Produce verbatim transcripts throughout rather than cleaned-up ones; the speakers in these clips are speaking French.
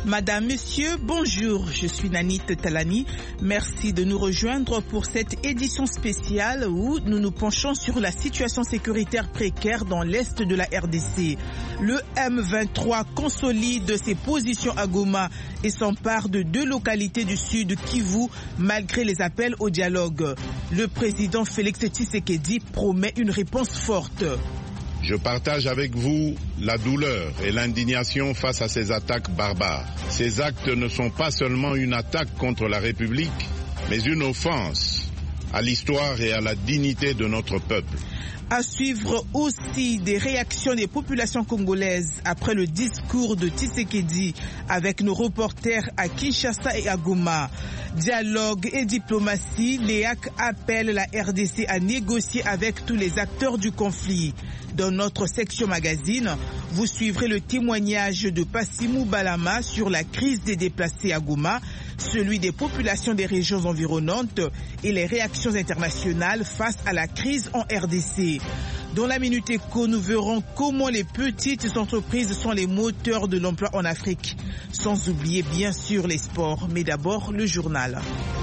Madame, Monsieur, bonjour, je suis Nanit Talani. Merci de nous rejoindre pour cette édition spéciale où nous nous penchons sur la situation sécuritaire précaire dans l'Est de la R D C. Le M vingt-trois consolide ses positions à Goma et s'empare de deux localités du sud Kivu malgré les appels au dialogue. Le président Félix Tshisekedi promet une réponse forte. Je partage avec vous la douleur et l'indignation face à ces attaques barbares. Ces actes ne sont pas seulement une attaque contre la République, mais une offense à l'histoire et à la dignité de notre peuple. À suivre aussi des réactions des populations congolaises après le discours de Tshisekedi avec nos reporters à Kinshasa et à Goma. Dialogue et diplomatie, l'E A C appelle la R D C à négocier avec tous les acteurs du conflit. Dans notre section magazine, vous suivrez le témoignage de Passimou Balama sur la crise des déplacés à Goma, celui des populations des régions environnantes et les réactions internationales face à la crise en R D C. Dans la Minute Éco, nous verrons comment les petites entreprises sont les moteurs de l'emploi en Afrique. Sans oublier bien sûr les sports, mais d'abord le journal.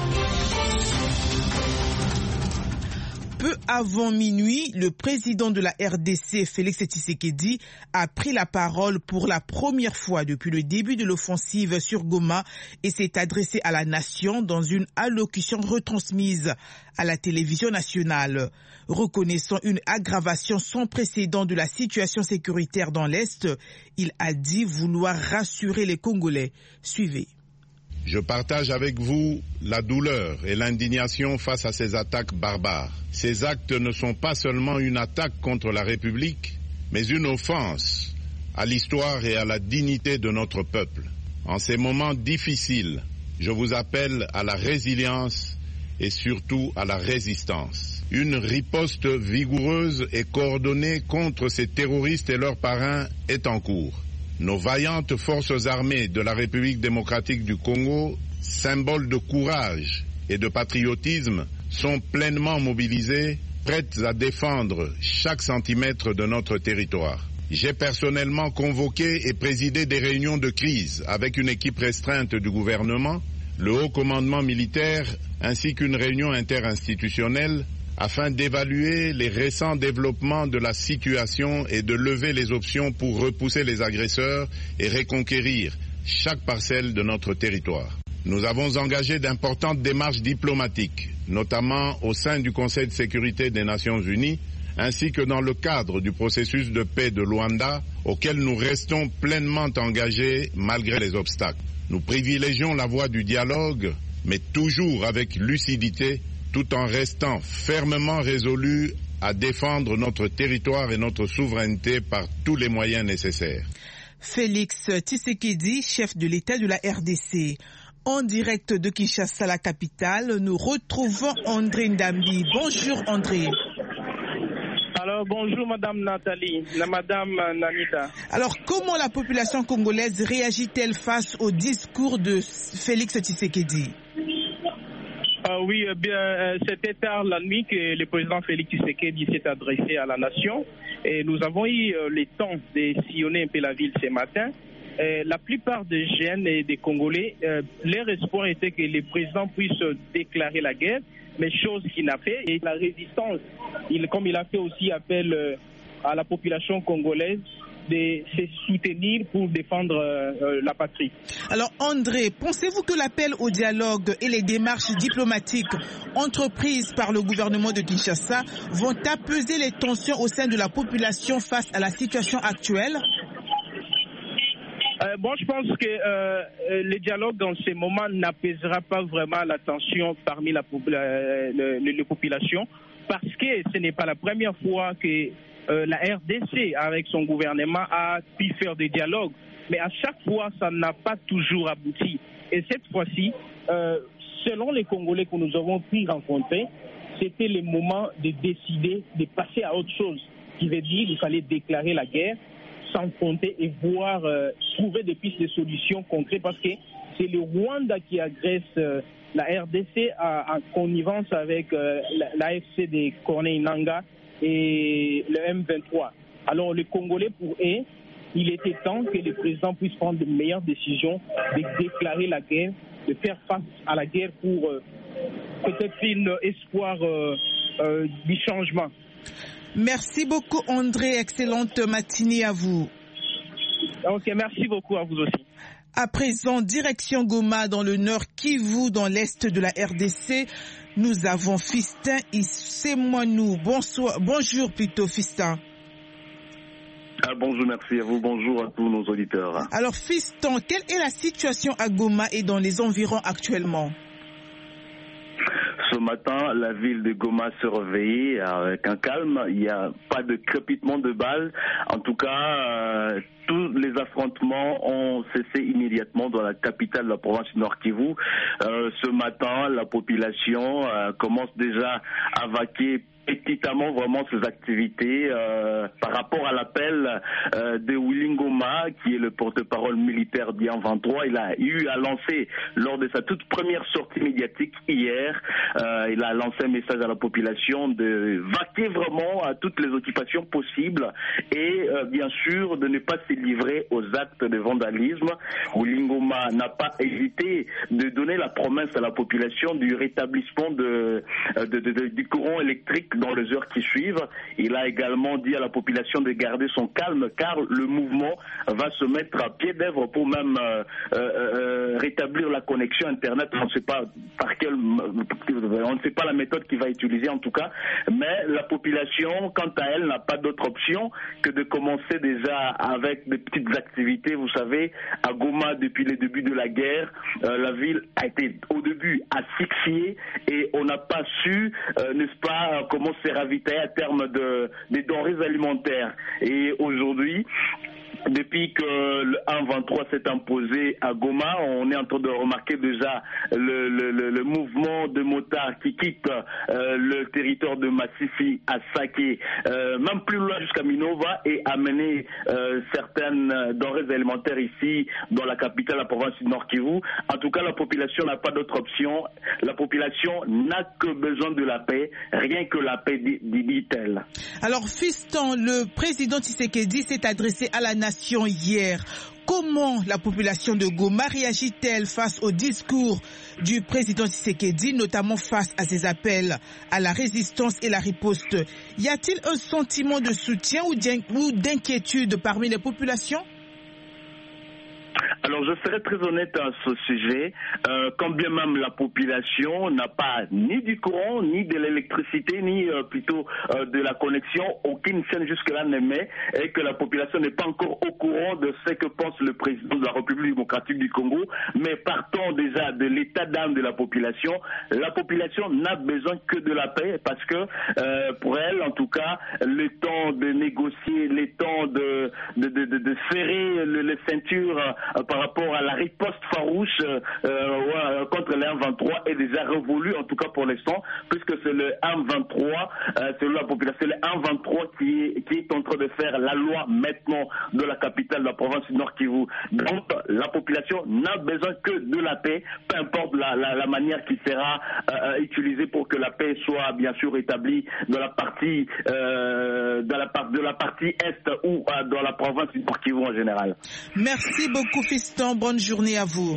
Peu avant minuit, le président de la R D C, Félix Tshisekedi, a pris la parole pour la première fois depuis le début de l'offensive sur Goma et s'est adressé à la nation dans une allocution retransmise à la télévision nationale. Reconnaissant une aggravation sans précédent de la situation sécuritaire dans l'Est, il a dit vouloir rassurer les Congolais. Suivez. Je partage avec vous la douleur et l'indignation face à ces attaques barbares. Ces actes ne sont pas seulement une attaque contre la République, mais une offense à l'histoire et à la dignité de notre peuple. En ces moments difficiles, je vous appelle à la résilience et surtout à la résistance. Une riposte vigoureuse et coordonnée contre ces terroristes et leurs parrains est en cours. Nos vaillantes forces armées de la République démocratique du Congo, symboles de courage et de patriotisme, sont pleinement mobilisées, prêtes à défendre chaque centimètre de notre territoire. J'ai personnellement convoqué et présidé des réunions de crise avec une équipe restreinte du gouvernement, le haut commandement militaire ainsi qu'une réunion interinstitutionnelle afin d'évaluer les récents développements de la situation et de lever les options pour repousser les agresseurs et reconquérir chaque parcelle de notre territoire. Nous avons engagé d'importantes démarches diplomatiques, notamment au sein du Conseil de sécurité des Nations Unies, ainsi que dans le cadre du processus de paix de Luanda, auquel nous restons pleinement engagés malgré les obstacles. Nous privilégions la voie du dialogue, mais toujours avec lucidité, tout en restant fermement résolus à défendre notre territoire et notre souveraineté par tous les moyens nécessaires. Félix Tshisekedi, chef de l'État de la R D C. En direct de Kinshasa, la capitale, nous retrouvons André Ndambi. Bonjour André. Alors bonjour Madame Nathalie, la Madame Nanita. Alors comment la population congolaise réagit-elle face au discours de Félix Tshisekedi? Euh, oui, eh bien, euh, c'était tard la nuit que le président Félix Tshisekedi s'est adressé à la nation et nous avons eu euh, le temps de sillonner un peu la ville ce matin. Euh, la plupart des jeunes et des Congolais, euh, leur espoir était que le président puisse déclarer la guerre, mais chose qu'il n'a fait. Et la résistance, il, comme il a fait aussi appel euh, à la population congolaise, de se soutenir pour défendre euh, la patrie. Alors André, pensez-vous que l'appel au dialogue et les démarches diplomatiques entreprises par le gouvernement de Kinshasa vont apaiser les tensions au sein de la population face à la situation actuelle? Euh, bon, je pense que euh, le dialogue dans ces moments n'apaisera pas vraiment la tension parmi la, la, la, la population parce que ce n'est pas la première fois que Euh, la R D C, avec son gouvernement, a pu faire des dialogues. Mais à chaque fois, ça n'a pas toujours abouti. Et cette fois-ci, euh, selon les Congolais que nous avons pu rencontrer, c'était le moment de décider de passer à autre chose. Qui veut dire qu'il fallait déclarer la guerre, s'enfronter et voir, euh, trouver des pistes de solutions concrètes. Parce que c'est le Rwanda qui agresse euh, la R D C en connivence avec euh, l'A F C de Corneille Nangaa et le M vingt-trois. Alors les Congolais, pour eux, il était temps que le président puisse prendre de meilleures décisions, de déclarer la guerre, de faire face à la guerre pour euh, peut-être un espoir euh, euh, du changement. Merci beaucoup André, excellente matinée à vous. Ok, merci beaucoup à vous aussi. À présent, direction Goma dans le nord Kivu, dans l'est de la R D C. Nous avons Fistin Isemouanou. Bonsoir, bonjour plutôt Fistin. Ah, bonjour, merci à vous. Bonjour à tous nos auditeurs. Alors Fiston, quelle est la situation à Goma et dans les environs actuellement? Ce matin, la ville de Goma se réveille avec un calme. Il n'y a pas de crépitement de balles. En tout cas, euh, tous les affrontements ont cessé immédiatement dans la capitale de la province du Nord Kivu. Euh, ce matin, la population euh, commence déjà à vaquer petitement vraiment ses activités euh, par rapport à l'appel euh, de Willy Ngoma, qui est le porte-parole militaire d'I A vingt-trois. Il a eu à lancer lors de sa toute première sortie médiatique hier, euh, il a lancé un message à la population de vaquer vraiment à toutes les occupations possibles et euh, bien sûr de ne pas se livrer aux actes de vandalisme. Willy Ngoma n'a pas hésité de donner la promesse à la population du rétablissement de, de, de, de, du courant électrique dans les heures qui suivent. Il a également dit à la population de garder son calme car le mouvement va se mettre à pied d'œuvre pour même euh, euh, rétablir la connexion Internet. On ne sait pas par quelle, on ne sait pas la méthode qu'il va utiliser en tout cas, mais la population, quant à elle, n'a pas d'autre option que de commencer déjà avec des petites activités. Vous savez, à Goma, depuis le début de la guerre, euh, la ville a été au début asphyxiée et on n'a pas su, euh, n'est-ce pas, comment se ravitailler à terme de, des denrées alimentaires. Et aujourd'hui, depuis que le un vingt-trois s'est imposé à Goma, on est en train de remarquer déjà le, le, le, le mouvement de motards qui quitte euh, le territoire de Massissi à Saké, euh, même plus loin jusqu'à Minova, et amener euh, certaines denrées alimentaires ici dans la capitale, la province du Nord Kivu. En tout cas, la population n'a pas d'autre option. La population n'a que besoin de la paix, rien que la paix, dit-elle. Alors, Fiston, le président Tshisekedi s'est adressé à la nation hier. Comment la population de Goma réagit-elle face au discours du président Tshisekedi, notamment face à ses appels à la résistance et la riposte? Y a-t-il un sentiment de soutien ou d'inquiétude parmi les populations? Alors je serai très honnête à ce sujet, euh, quand bien même la population n'a pas ni du courant, ni de l'électricité, ni euh, plutôt euh, de la connexion, aucune chaîne jusque-là n'émet, et que la population n'est pas encore au courant de ce que pense le président de la République démocratique du Congo, mais partons déjà de l'état d'âme de la population. La population n'a besoin que de la paix, parce que euh, pour elle, en tout cas, le temps de négocier, le temps de, de, de, de, de serrer le, les ceintures euh, par rapport à la riposte farouche euh, euh, contre le un vingt-trois est déjà révolu, en tout cas pour l'instant, puisque c'est le un vingt-trois, euh, c'est la population, c'est le un vingt-trois qui est, qui est en train de faire la loi maintenant de la capitale de la province du Nord Kivu. Donc la population n'a besoin que de la paix, peu importe la, la, la manière qui sera euh, utilisée pour que la paix soit bien sûr établie dans la partie, euh, dans la, de la partie est ou euh, dans la province du Nord Kivu en général. Merci beaucoup Fiston, bonne journée à vous.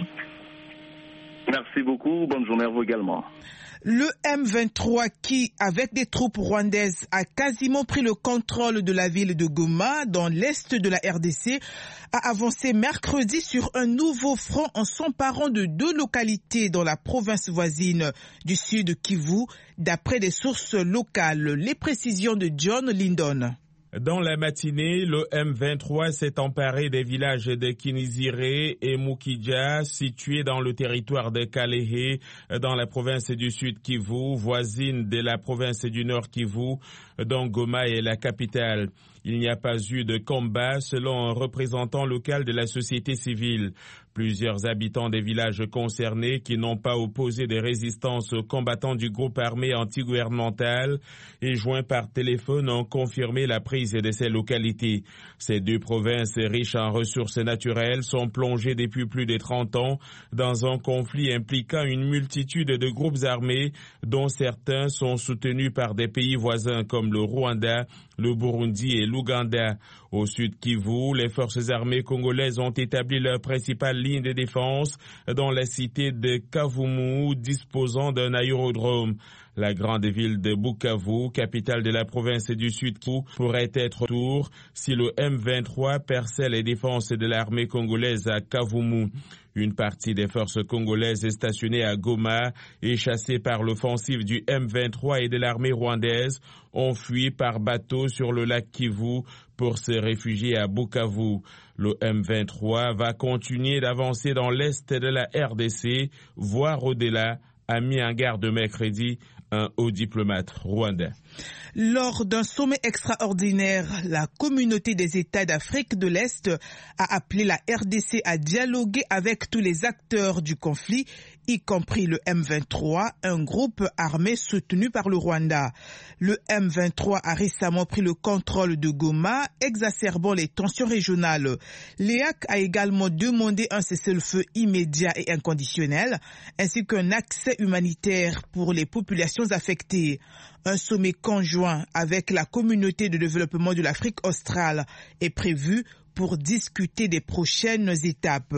Merci beaucoup, bonne journée à vous également. Le M vingt-trois qui, avec des troupes rwandaises, a quasiment pris le contrôle de la ville de Goma, dans l'est de la R D C, a avancé mercredi sur un nouveau front en s'emparant de deux localités dans la province voisine du sud Kivu, d'après des sources locales. Les précisions de John Lindon. Dans la matinée, le M vingt-trois s'est emparé des villages de Kinizire et Mukija, situés dans le territoire de Kalehe, dans la province du Sud Kivu, voisine de la province du Nord Kivu, dont Goma est la capitale. Il n'y a pas eu de combat, selon un représentant local de la société civile. Plusieurs habitants des villages concernés qui n'ont pas opposé de résistance aux combattants du groupe armé anti-gouvernemental et joints par téléphone ont confirmé la prise de ces localités. Ces deux provinces riches en ressources naturelles sont plongées depuis plus de trente ans dans un conflit impliquant une multitude de groupes armés dont certains sont soutenus par des pays voisins comme comme le Rwanda, le Burundi et l'Ouganda. Au sud Kivu, les forces armées congolaises ont établi leur principale ligne de défense dans la cité de Kavumu, disposant d'un aérodrome. La grande ville de Bukavu, capitale de la province du Sud Kivu, pourrait être tour si le M vingt-trois perçait les défenses de l'armée congolaise à Kavumu. Une partie des forces congolaises stationnées à Goma et chassées par l'offensive du M vingt-trois et de l'armée rwandaise ont fui par bateau sur le lac Kivu pour se réfugier à Bukavu. Le M vingt-trois va continuer d'avancer dans l'est de la R D C, voire au-delà, a mis en garde mercredi un haut diplomate rwandais. Lors d'un sommet extraordinaire, la communauté des États d'Afrique de l'Est a appelé la R D C à dialoguer avec tous les acteurs du conflit, y compris le M vingt-trois, un groupe armé soutenu par le Rwanda. Le M vingt-trois a récemment pris le contrôle de Goma, exacerbant les tensions régionales. L'E A C a également demandé un cessez-le-feu immédiat et inconditionnel, ainsi qu'un accès humanitaire pour les populations affectées. Un sommet conjoint avec la communauté de développement de l'Afrique australe est prévu pour discuter des prochaines étapes.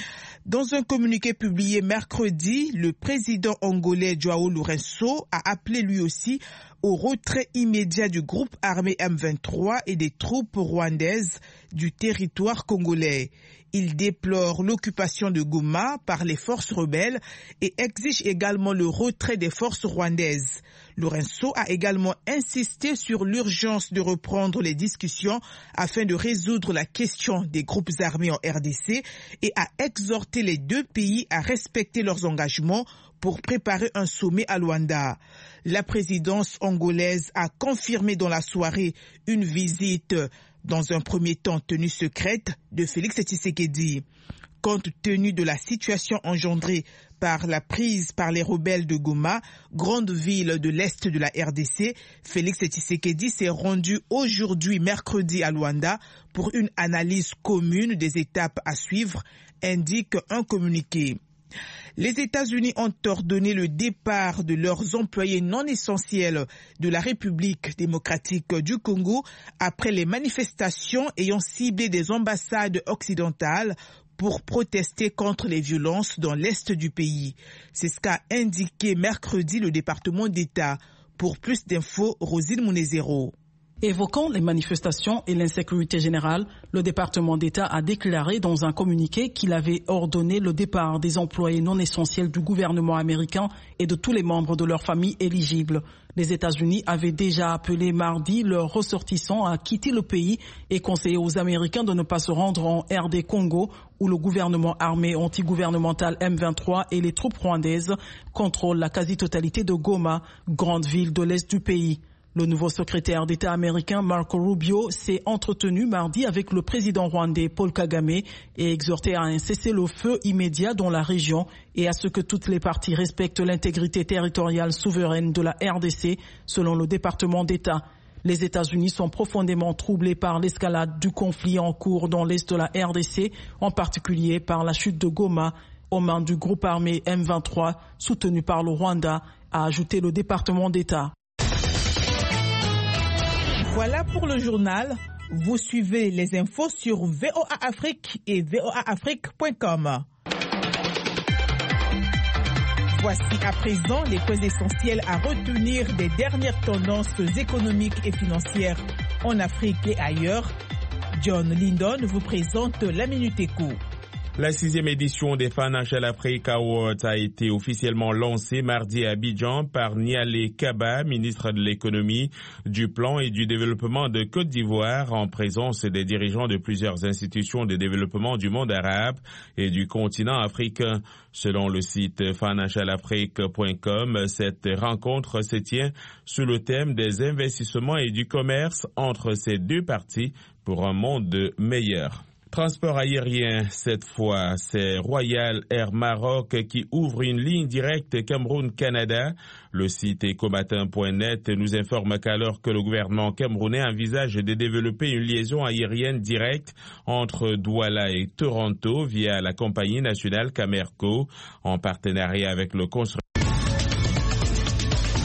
Dans un communiqué publié mercredi, le président angolais João Lourenço a appelé lui aussi au retrait immédiat du groupe armé M vingt-trois et des troupes rwandaises du territoire congolais. Il déplore l'occupation de Goma par les forces rebelles et exige également le retrait des forces rwandaises. Lourenço a également insisté sur l'urgence de reprendre les discussions afin de résoudre la question des groupes armés en R D C et a exhorté les deux pays à respecter leurs engagements pour préparer un sommet à Luanda. La présidence angolaise a confirmé dans la soirée une visite dans un premier temps tenue secrète de Félix Tshisekedi. Compte tenu de la situation engendrée par la prise par les rebelles de Goma, grande ville de l'Est de la R D C, Félix Tshisekedi s'est rendu aujourd'hui mercredi à Luanda pour une analyse commune des étapes à suivre, indique un communiqué. Les États-Unis ont ordonné le départ de leurs employés non essentiels de la République démocratique du Congo après les manifestations ayant ciblé des ambassades occidentales pour protester contre les violences dans l'est du pays. C'est ce qu'a indiqué mercredi le département d'État. Pour plus d'infos, Rosine Mounezero. Évoquant les manifestations et l'insécurité générale, le département d'État a déclaré dans un communiqué qu'il avait ordonné le départ des employés non essentiels du gouvernement américain et de tous les membres de leur famille éligibles. Les États-Unis avaient déjà appelé mardi leurs ressortissants à quitter le pays et conseillé aux Américains de ne pas se rendre en R D Congo où le gouvernement armé antigouvernemental M vingt-trois et les troupes rwandaises contrôlent la quasi-totalité de Goma, grande ville de l'est du pays. Le nouveau secrétaire d'État américain Marco Rubio s'est entretenu mardi avec le président rwandais Paul Kagame et exhorté à un cessez-le-feu immédiat dans la région et à ce que toutes les parties respectent l'intégrité territoriale souveraine de la R D C, selon le département d'État. Les États-Unis sont profondément troublés par l'escalade du conflit en cours dans l'est de la R D C, en particulier par la chute de Goma aux mains du groupe armé M vingt-trois soutenu par le Rwanda, a ajouté le département d'État. Voilà pour le journal. Vous suivez les infos sur V O A Afrique et V O A Afrique point com. Voici à présent les points essentiels à retenir des dernières tendances économiques et financières en Afrique et ailleurs. John Lindon vous présente la Minute Éco. La sixième édition des Financial Africa Awards a été officiellement lancée mardi à Abidjan par Nialé Kaba, ministre de l'économie, du plan et du développement de Côte d'Ivoire, en présence des dirigeants de plusieurs institutions de développement du monde arabe et du continent africain. Selon le site financial afrique point com, cette rencontre se tient sous le thème des investissements et du commerce entre ces deux parties pour un monde meilleur. Transport aérien, cette fois, c'est Royal Air Maroc qui ouvre une ligne directe Cameroun-Canada. Le site ecomatin point net nous informe qu'alors que le gouvernement camerounais envisage de développer une liaison aérienne directe entre Douala et Toronto via la compagnie nationale Camerco, en partenariat avec le constructeur.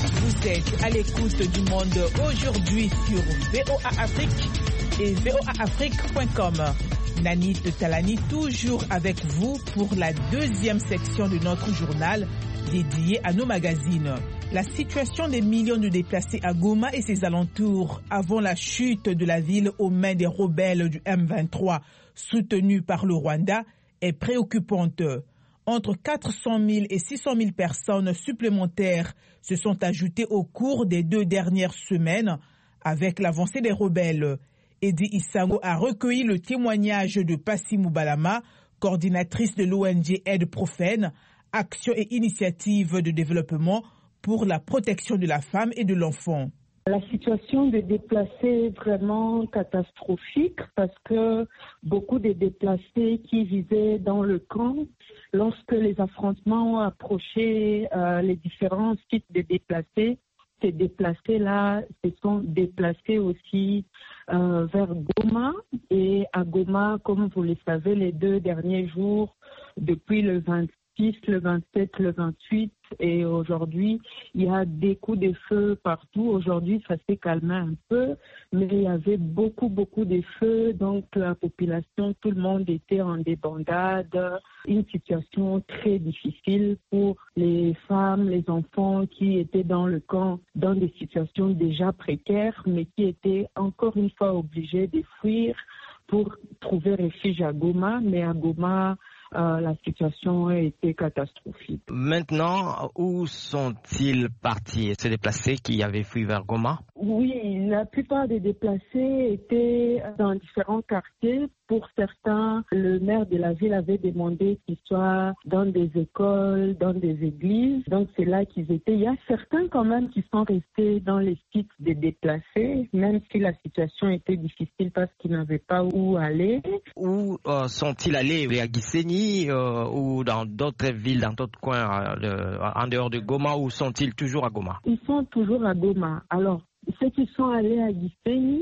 êtes à l'écoute du monde aujourd'hui sur V O A Afrique et V O A Afrique point com. Nanit Talani toujours avec vous pour la deuxième section de notre journal dédié à nos magazines. La situation des millions de déplacés à Goma et ses alentours avant la chute de la ville aux mains des rebelles du M vingt-trois soutenus par le Rwanda est préoccupante. Entre quatre cent mille et six cent mille personnes supplémentaires se sont ajoutées au cours des deux dernières semaines avec l'avancée des rebelles. Edi Isango a recueilli le témoignage de Passy Moubalama, coordinatrice de l'O N G Aide Prophène, Action et Initiative de développement pour la protection de la femme et de l'enfant. La situation des déplacés est vraiment catastrophique parce que beaucoup de déplacés qui vivaient dans le camp, lorsque les affrontements ont approché euh, les différents sites de déplacés, ces déplacés-là se sont déplacés aussi euh, vers Goma. Et à Goma, comme vous le savez, les deux derniers jours, depuis le vingt-six, le vingt-sept, le vingt-huit, et aujourd'hui, il y a des coups de feu partout. Aujourd'hui, ça s'est calmé un peu, mais il y avait beaucoup, beaucoup de feux. Donc, la population, tout le monde était en débandade. Une situation très difficile pour les femmes, les enfants qui étaient dans le camp, dans des situations déjà précaires, mais qui étaient encore une fois obligés de fuir pour trouver refuge à Goma. Mais à Goma, Euh, la situation a été catastrophique. Maintenant, où sont-ils partis, ces déplacés qui avaient fui vers Goma? Oui, la plupart des déplacés étaient dans différents quartiers. Pour certains, le maire de la ville avait demandé qu'ils soient dans des écoles, dans des églises. Donc, c'est là qu'ils étaient. Il y a certains quand même qui sont restés dans les sites des déplacés, même si la situation était difficile parce qu'ils n'avaient pas où aller. Où euh, sont-ils allés? À Gisenyi euh, ou dans d'autres villes, dans d'autres coins, euh, de, en dehors de Goma, ou sont-ils toujours à Goma? Ils sont toujours à Goma. Alors, ceux qui sont allés à Gisenyi,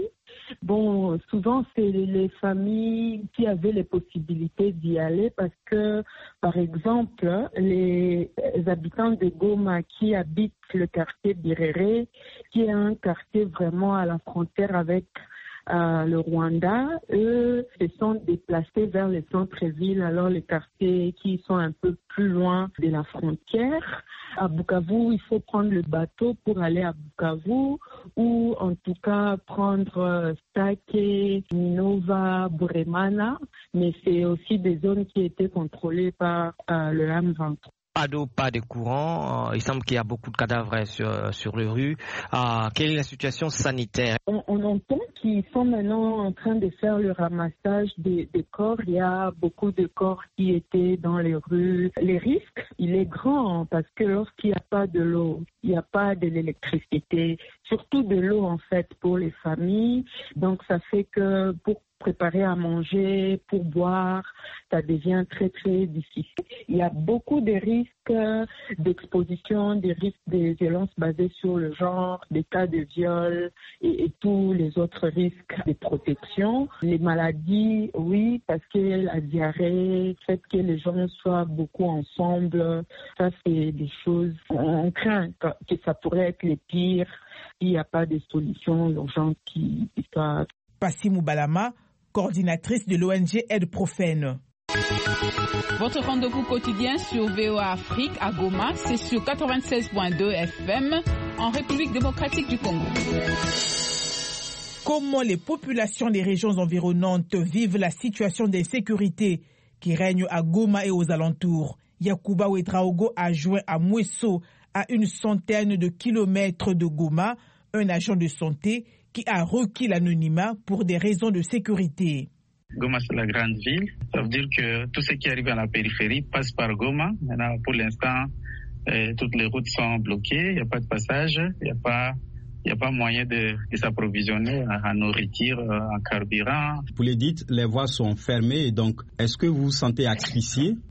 bon, souvent c'est les familles qui avaient les possibilités d'y aller parce que, par exemple, les habitants de Goma qui habitent le quartier Birere, qui est un quartier vraiment à la frontière avec Euh, le Rwanda, eux se sont déplacés vers les centres-villes, alors les quartiers qui sont un peu plus loin de la frontière. À Bukavu, il faut prendre le bateau pour aller à Bukavu, ou en tout cas prendre euh, Stake, Minova, Buremana, mais c'est aussi des zones qui étaient contrôlées par euh, le M vingt-trois. Pas d'eau, pas de courant. Il semble qu'il y a beaucoup de cadavres sur, sur les rues. Euh, quelle est la situation sanitaire? On, on entend qu'ils sont maintenant en train de faire le ramassage des, des corps. Il y a beaucoup de corps qui étaient dans les rues. Les risques, il est grand parce que lorsqu'il n'y a pas de l'eau, il n'y a pas de l'électricité, surtout de l'eau en fait pour les familles. Donc ça fait que pour préparer à manger, pour boire, ça devient très très difficile. Il y a beaucoup de risques d'exposition, des risques de violences basées sur le genre, des cas de viol et, et tous les autres risques de protection. Les maladies, oui, parce que la diarrhée, le fait que les gens soient beaucoup ensemble, ça c'est des choses, on craint que ça pourrait être les pires s'il n'y a pas de solution urgente qui, qui soit... Passy Moubalama, coordinatrice de l'O N G Aide Prophène. Votre rendez-vous quotidien sur V O A Afrique à Goma, c'est sur quatre-vingt-seize point deux F M en République démocratique du Congo. Comment les populations des régions environnantes vivent la situation d'insécurité qui règne à Goma et aux alentours? Yakuba Ouedraogo a joint à Mweso, à une centaine de kilomètres de Goma, un agent de santé qui a requis l'anonymat pour des raisons de sécurité. Goma, c'est la grande ville. Ça veut dire que tout ce qui arrive à la périphérie passe par Goma. Maintenant, pour l'instant, euh, toutes les routes sont bloquées. Il n'y a pas de passage. Il n'y a pas, il n'y a pas moyen de, de s'approvisionner en, en nourriture, en carburant. Vous le dites, les voies sont fermées. Donc, est-ce que vous vous sentez asphyxié?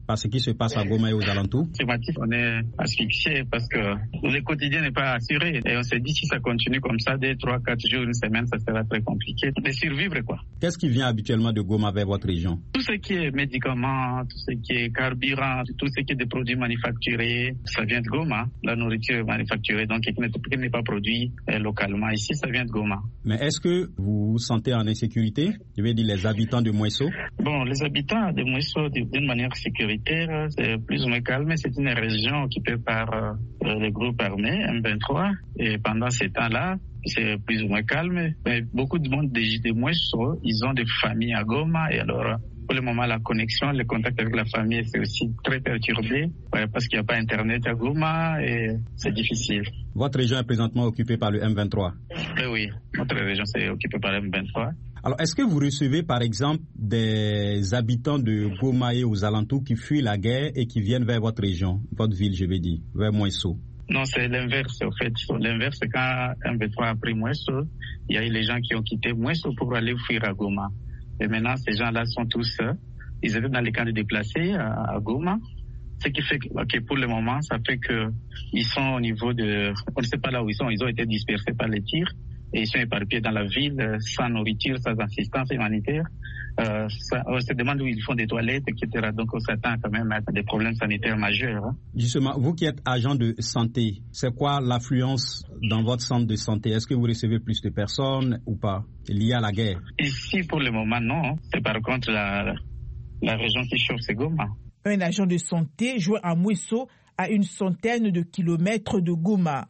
par ce qui se passe à Goma et aux alentours? On est asphyxié parce que le quotidien n'est pas assuré. Et on s'est dit si ça continue comme ça, deux, trois, quatre jours, une semaine, ça sera très compliqué de survivre, quoi. Qu'est-ce qui vient habituellement de Goma vers votre région? Tout ce qui est médicaments, tout ce qui est carburant, tout ce qui est des produits manufacturés, ça vient de Goma. La nourriture manufacturée, donc qui n'est pas produit localement. Ici, ça vient de Goma. Mais est-ce que vous vous sentez en insécurité? Je veux dire les habitants de Mweso? Bon, les habitants de Mweso, d'une manière sécuritaire, c'est plus ou moins calme. C'est une région occupée par euh, les groupes armés M vingt-trois. Et pendant ces temps-là, c'est plus ou moins calme. Mais beaucoup de monde de, de Mweso, ils ont des familles à Goma. Et alors, pour le moment, la connexion, le contact avec la famille, c'est aussi très perturbé ouais, parce qu'il n'y a pas Internet à Goma et c'est difficile. Votre région est présentement occupée par le M vingt-trois? Eh oui, notre région est occupée par le M vingt-trois. Alors, est-ce que vous recevez, par exemple, des habitants de Goma et aux alentours qui fuient la guerre et qui viennent vers votre région, votre ville, je vais dire, vers Mweso? Non, c'est l'inverse, en fait. L'inverse, c'est quand M vingt-trois a pris Mweso, il y a eu les gens qui ont quitté Mweso pour aller fuir à Goma. Et maintenant, ces gens-là sont tous, ils étaient dans les camps de déplacés à, à Goma. Ce qui fait que, okay, pour le moment, ça fait qu'ils sont au niveau de, on ne sait pas là où ils sont, ils ont été dispersés par les tirs. Et ils sont éparpillés dans la ville, sans nourriture, sans assistance humanitaire. Euh, ça, on se demande où ils font des toilettes, et cetera. Donc on s'attend quand même à des problèmes sanitaires majeurs. Hein. Justement, vous qui êtes agent de santé, c'est quoi l'affluence dans votre centre de santé? Est-ce que vous recevez plus de personnes ou pas, liées à la guerre? Ici, pour le moment, non. C'est par contre la, la région qui chauffe, c'est Goma. Un agent de santé joint à Mweso, à une centaine de kilomètres de Goma.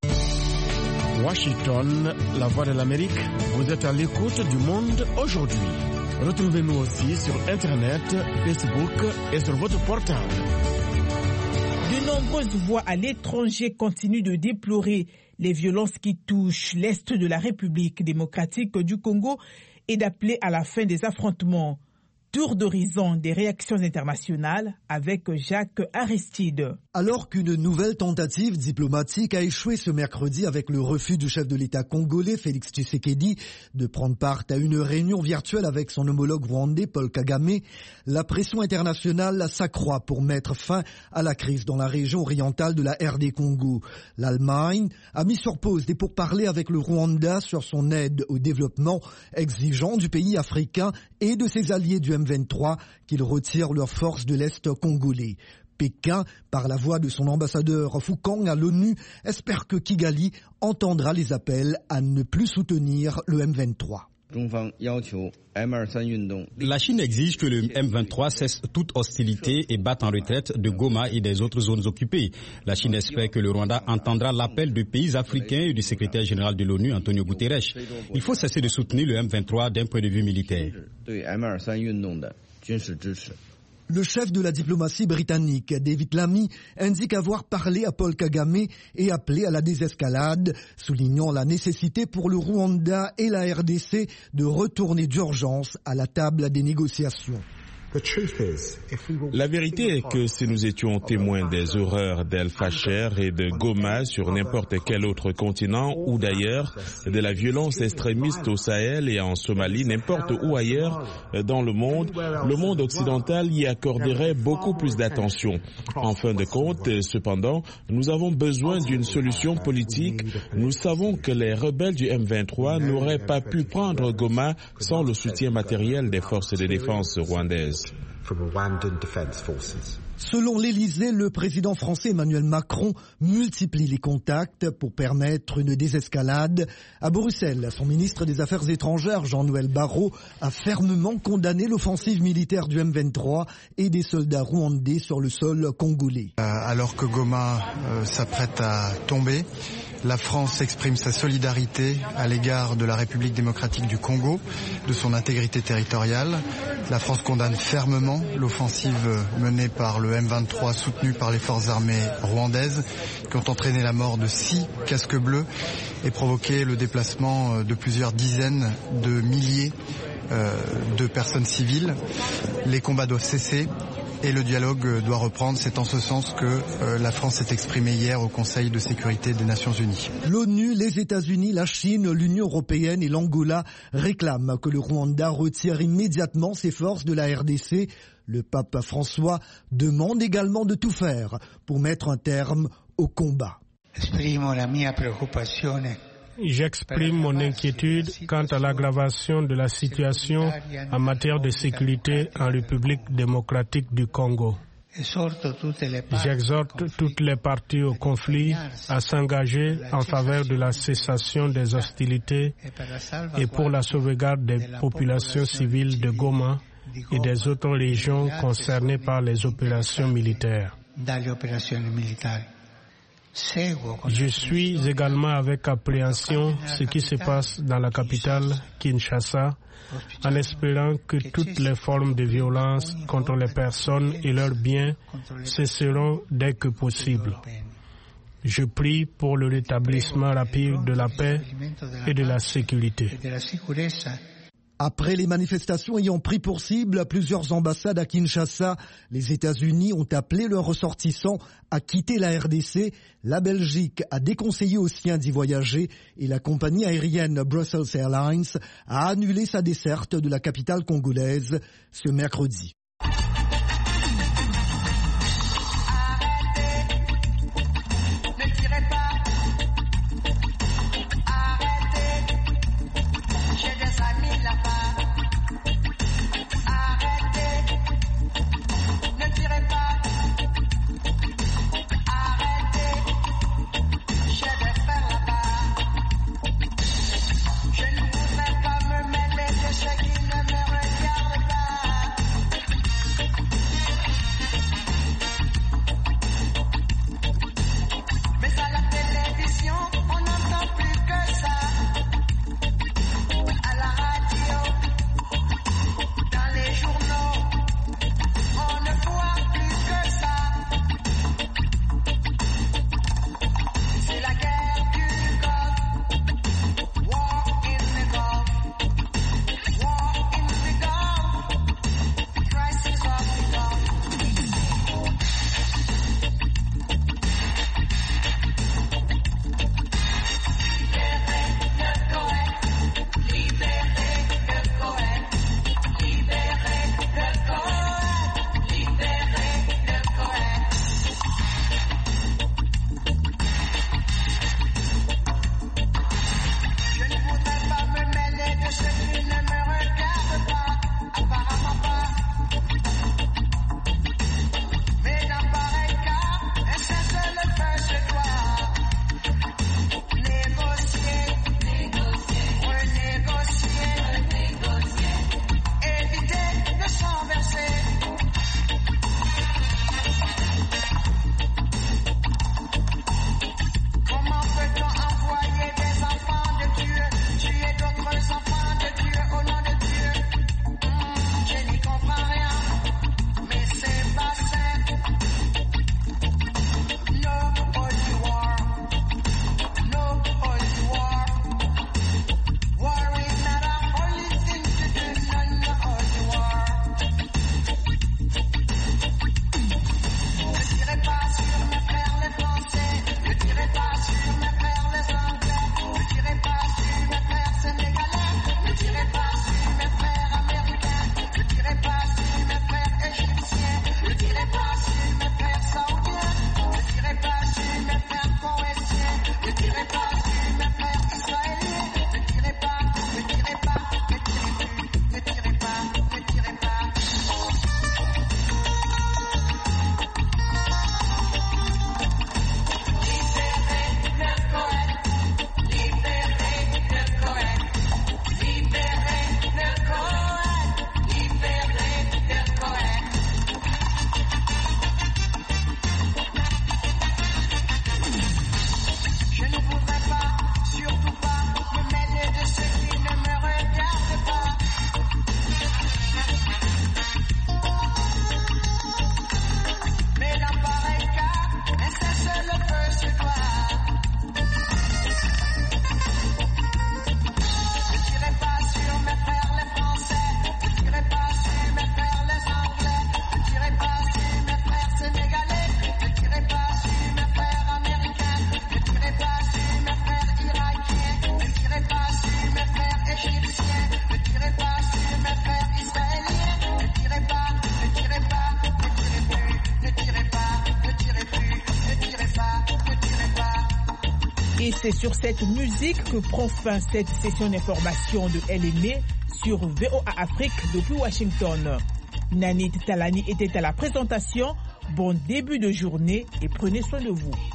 Washington, la voix de l'Amérique, vous êtes à l'écoute du monde aujourd'hui. Retrouvez-nous aussi sur Internet, Facebook et sur votre portable. De nombreuses voix à l'étranger continuent de déplorer les violences qui touchent l'Est de la République démocratique du Congo et d'appeler à la fin des affrontements. Tour d'horizon des réactions internationales avec Jacques Aristide. Alors qu'une nouvelle tentative diplomatique a échoué ce mercredi avec le refus du chef de l'État congolais, Félix Tshisekedi, de prendre part à une réunion virtuelle avec son homologue rwandais, Paul Kagame, la pression internationale s'accroît pour mettre fin à la crise dans la région orientale de la R D Congo. L'Allemagne a mis sur pause des pourparlers avec le Rwanda sur son aide au développement, exigeant du pays africain et de ses alliés du M vingt-trois qu'ils retirent leurs forces de l'Est congolais. Pékin, par la voix de son ambassadeur Fukang à l'ONU, espère que Kigali entendra les appels à ne plus soutenir le M vingt-trois. La Chine exige que le M vingt-trois cesse toute hostilité et batte en retraite de Goma et des autres zones occupées. La Chine espère que le Rwanda entendra l'appel de pays africains et du secrétaire général de l'ONU, Antonio Guterres. Il faut cesser de soutenir le M vingt-trois d'un point de vue militaire. Le chef de la diplomatie britannique, David Lammy, indique avoir parlé à Paul Kagame et appelé à la désescalade, soulignant la nécessité pour le Rwanda et la R D C de retourner d'urgence à la table des négociations. La vérité est que si nous étions témoins des horreurs d'El Fasher et de Goma sur n'importe quel autre continent ou d'ailleurs, de la violence extrémiste au Sahel et en Somalie, n'importe où ailleurs dans le monde, le monde occidental y accorderait beaucoup plus d'attention. En fin de compte, cependant, nous avons besoin d'une solution politique. Nous savons que les rebelles du M vingt-trois n'auraient pas pu prendre Goma sans le soutien matériel des forces de défense rwandaises. Selon l'Élysée, le président français Emmanuel Macron multiplie les contacts pour permettre une désescalade. À Bruxelles, son ministre des Affaires étrangères, Jean-Noël Barrot, a fermement condamné l'offensive militaire du M vingt-trois et des soldats rwandais sur le sol congolais. Euh, alors que Goma euh, s'apprête à tomber, la France exprime sa solidarité à l'égard de la République démocratique du Congo, de son intégrité territoriale. La France condamne fermement l'offensive menée par le M vingt-trois soutenu par les forces armées rwandaises qui ont entraîné la mort de six casques bleus et provoqué le déplacement de plusieurs dizaines de milliers euh, de personnes civiles. Les combats doivent cesser et le dialogue doit reprendre. C'est en ce sens que euh, la France s'est exprimée hier au Conseil de sécurité des Nations Unies. L'ONU, les États-Unis, la Chine, l'Union européenne et l'Angola réclament que le Rwanda retire immédiatement ses forces de la R D C. Le pape François demande également de tout faire pour mettre un terme au combat. J'exprime mon inquiétude quant à l'aggravation de la situation en matière de sécurité en République démocratique du Congo. J'exhorte toutes les parties au conflit à s'engager en faveur de la cessation des hostilités et pour la sauvegarde des populations civiles de Goma et des autres régions concernées par les opérations militaires. Je suis également avec appréhension ce qui se passe dans la capitale, Kinshasa, en espérant que toutes les formes de violence contre les personnes et leurs biens cesseront dès que possible. Je prie pour le rétablissement rapide de la paix et de la sécurité. Après les manifestations ayant pris pour cible plusieurs ambassades à Kinshasa, les États-Unis ont appelé leurs ressortissants à quitter la R D C. La Belgique a déconseillé aux siens d'y voyager et la compagnie aérienne Brussels Airlines a annulé sa desserte de la capitale congolaise ce mercredi. Et c'est sur cette musique que prend fin cette session d'information de L M E sur V O A Afrique depuis Washington. Nanit Talani était à la présentation. Bon début de journée et prenez soin de vous.